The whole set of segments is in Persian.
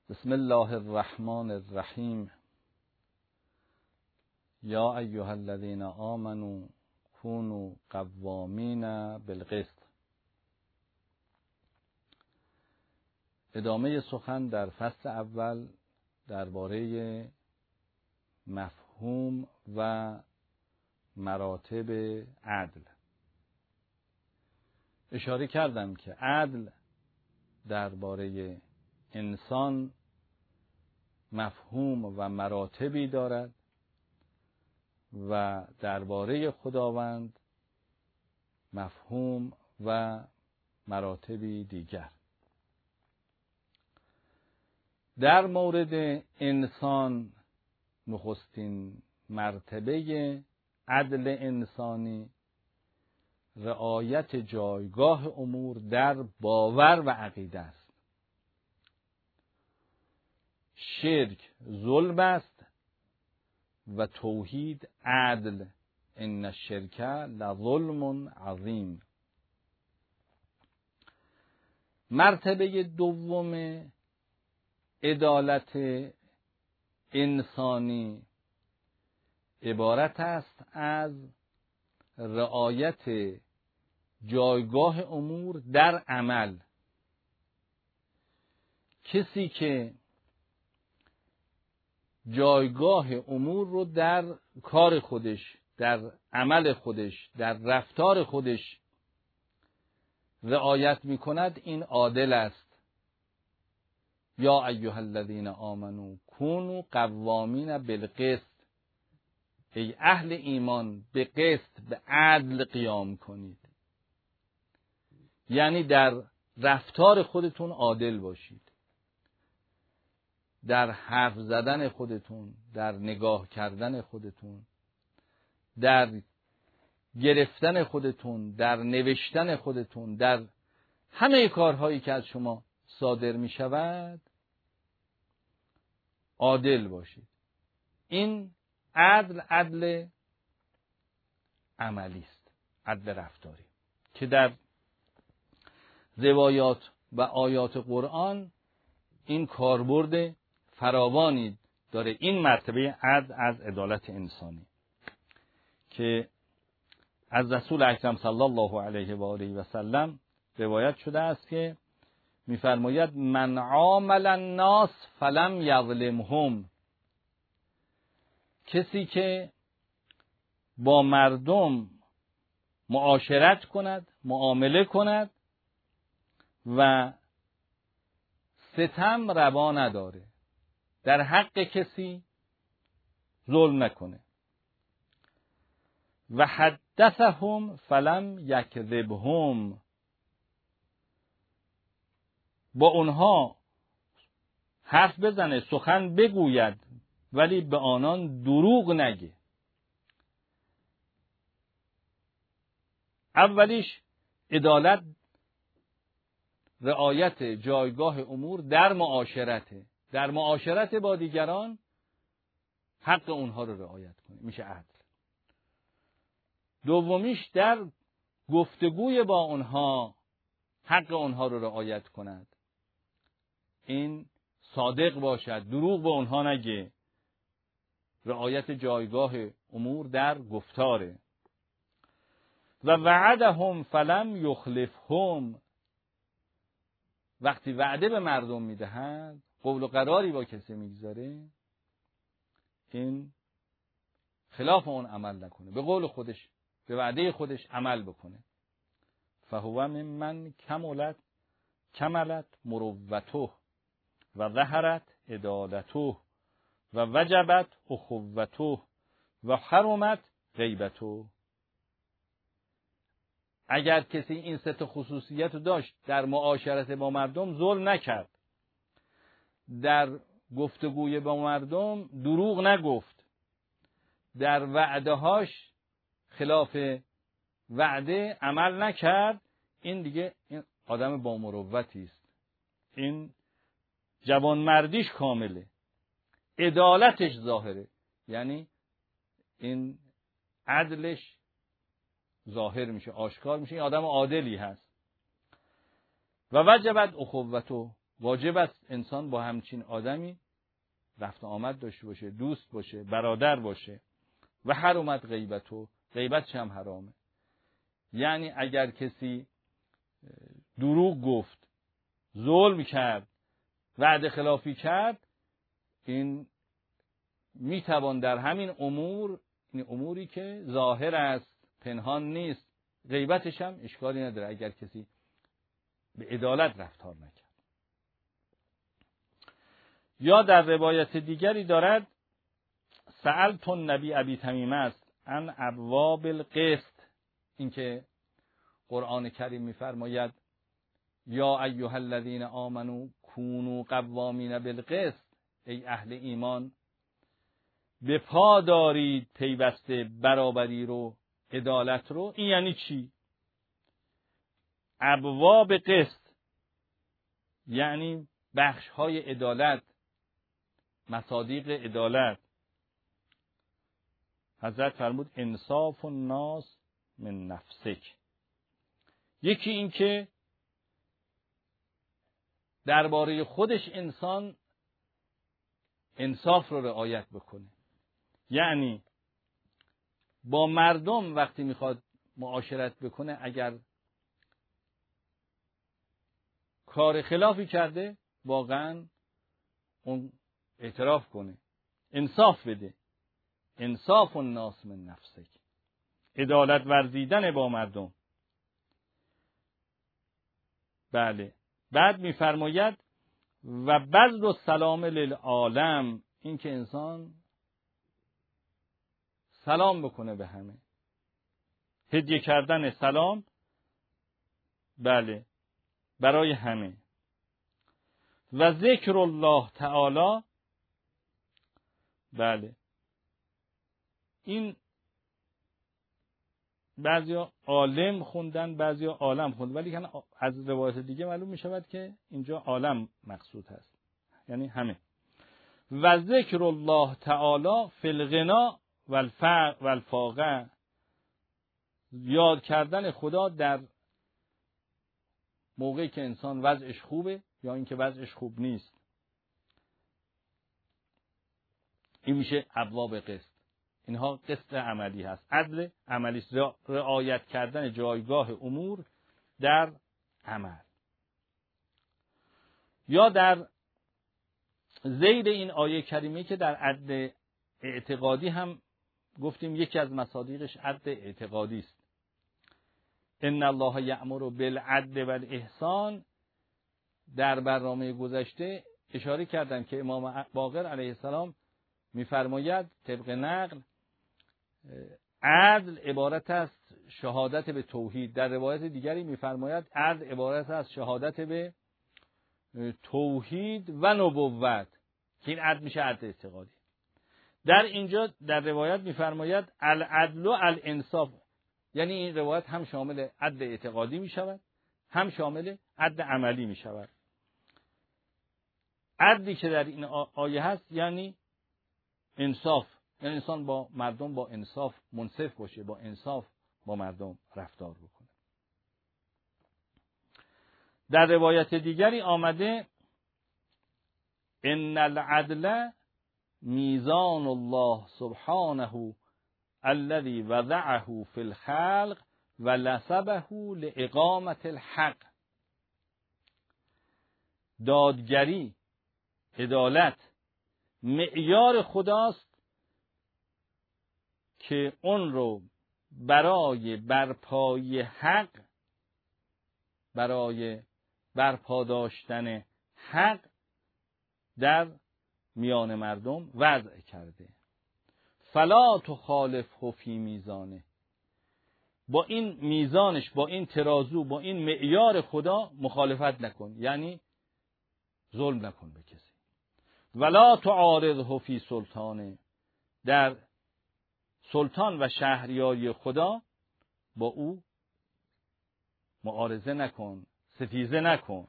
بسم الله الرحمن الرحیم. یا ایها الذین آمنوا کونوا قوامین بالقسط. ادامه سخن در فصل اول درباره مفهوم و مراتب عدل. اشاره کردم که عدل درباره انسان مفهوم و مراتبی دارد و درباره خداوند مفهوم و مراتبی دیگر. در مورد انسان نخستین مرتبه عدل انسانی رعایت جایگاه امور در باور و عقیده است. شرک ظلم است و توحید عدل. ان الشرک لظلم عظیم. مرتبه دوم عدالت انسانی عبارت است از رعایت جایگاه امور در عمل. کسی که جایگاه امور رو در کار خودش، در عمل خودش، در رفتار خودش رعایت می کند، این عادل است. یا ایها الذین آمنوا کونوا قوامین بالقسط. ای اهل ایمان به قسط، به عدل قیام کنید. یعنی در رفتار خودتون عادل باشید، در حرف زدن خودتون، در نگاه کردن خودتون، در گرفتن خودتون، در نوشتن خودتون، در همه کارهایی که از شما صادر می شود عادل باشید. این عدل عملی است، عدل رفتاری که در روایات و آیات قرآن این کاربرد فراوانی داره. این مرتبه عدل از عدالت انسانی که از رسول اکرم صلی الله علیه و آله و سلم روایت شده است که می‌فرماید من عامل الناس فلم یظلمهم. کسی که با مردم معاشرت کند، معامله کند و ستم روا نداره، در حق کسی ظلم نکنه. و حدثهم فلم یکذبهم. با اونها حرف بزنه، سخن بگوید، ولی به آنان دروغ نگه. اولیش عدالت، رعایت جایگاه امور در معاشرته. در معاشرت با دیگران حق اونها رو رعایت کنه، میشه عدل. دومیش در گفتگوی با اونها حق اونها رو رعایت کند. این صادق باشد، دروغ به اونها نگه. رعایت جایگاه امور در گفتاره. و وعدهم فلم یخلفهم. وقتی وعده به مردم میدهد، قول و قراری با کسی میگذاره، این خلاف اون عمل نکنه، به قول خودش، به وعده خودش عمل بکنه. فهو ممن کملت مروته و ظهرت عدالته و وجبت اخوته و حرمت غیبته. اگر کسی این سه تا خصوصیت رو داشت، در معاشرت با مردم ظلم نکرد، در گفتگوی با مردم دروغ نگفت، در وعدهاش خلاف وعده عمل نکرد، این دیگه این آدم با مروتی است. این جوانمردیش کامله، عدالتش ظاهره، یعنی این عدلش ظاهر میشه، آشکار میشه، این آدم عادلی هست. و وجبت اخوته. واجب است انسان با همچین آدمی رفت آمد داشته باشه، دوست باشه، برادر باشه. و حرمت غیبتو، غیبتش هم حرامه. یعنی اگر کسی دروغ گفت، ظلم کرد، وعده خلافی کرد، این میتوان در همین امور، این اموری که ظاهر است، پنهان نیست، غیبتش هم اشکالی نداره اگر کسی به عدالت رفتار نکرد. یا در روایت دیگری دارد سألت النبی ابی تمیمه است عن ابواب القسط، اینکه قرآن کریم میفرماید یا ایها الذین آمنوا کونوا قوامین بالقسط، ای اهل ایمان به پا دارید پیوسته برابری رو، عدالت رو. این یعنی چی؟ ابواب قسط یعنی بخش های عدالت، مصادیق عدالت. حضرت فرمود انصاف الناس من نفسک. یکی این که درباره خودش انسان انصاف رو رعایت بکنه، یعنی با مردم وقتی میخواد معاشرت بکنه اگر کار خلافی کرده واقعا اون اعتراف کنه، انصاف بده. انصاف الناس من نفسک، عدالت ورزیدن با مردم. بله. بعد میفرماید و بذل السلام للعالم، این که انسان سلام بکنه به همه، هدیه کردن سلام، بله، برای همه. و ذکر الله تعالی، بله، این بعضیا عالم خوندن، بعضیا عالم خوندن، ولی از روایت دیگه معلوم می شود که اینجا عالم مقصود هست، یعنی همه. و ذکر الله تعالی فی الغنا و الفاقه، یاد کردن خدا در موقعی که انسان وضعش خوبه یا اینکه وضعش خوب نیست. این میشه ابواب قسط. اینها قسط عملی هست، عدل عملی، رعایت کردن جایگاه امور در عمل. یا در ذیل این آیه کریمه که در عدل اعتقادی هم گفتیم یکی از مصادیقش عدل اعتقادی است. ان الله یأمر بالعدل والاحسان، در برنامه گذشته اشاره کردم که امام باقر علیه السلام میفرماید طبق نقل عدل عبارت است شهادت به توحید. در روایت دیگری میفرماید عدل عبارت است شهادت به توحید و نبوت، که این عدل میشه عدل اعتقادی. در اینجا در روایت میفرماید العدل و الانصاف، یعنی این روایت هم شامل عدل اعتقادی میشود هم شامل عدل عملی میشود. عدلی که در این آیه هست یعنی انصاف، یعنی انسان با مردم با انصاف منصف باشه، با انصاف با مردم رفتار بکنه. در روایت دیگری آمده ان العدل میزان الله سبحانه الذي وضعه في الخلق ولسبه لاقامة الحق. دادگری، عدالت معیار خداست که اون رو برای برپایی حق، برای برپا داشتن حق در میان مردم وضع کرده. فلا تخالفه فی میزانه، با این میزانش، با این ترازو، با این معیار خدا مخالفت نکن، یعنی ظلم نکن به کسی. ولا تعارضه فی سلطانه، در سلطان و شهریاری خدا با او معارضه نکن، ستیزه نکن.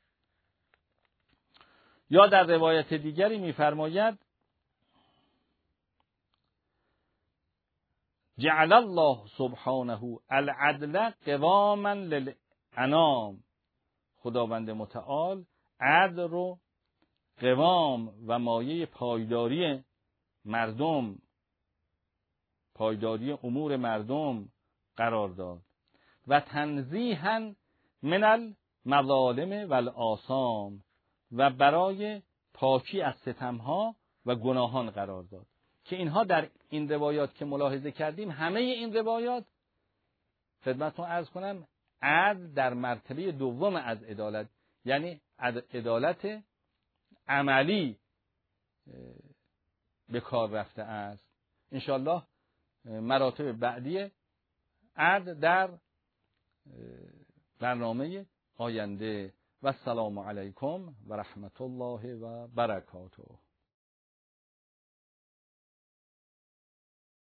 یا در روایت دیگری میفرماید جعل الله سبحانه العدل قواما للانام، خداوند متعال عدل رو قوام و مایه پایداری مردم، پایداری امور مردم قرار داد و تنزیها من المظالم و الآثام و برای پاکی از ستمها و گناهان قرار داد که اینها در این روایات که ملاحظه کردیم، همه این روایات خدمتتون عرض کنم عدل در مرتبه دوم از عدالت، یعنی عدالت عملی به کار رفته است. انشاءالله مراتب بعدی عدل در برنامه آینده. و السلام علیکم و رحمت الله و برکاته.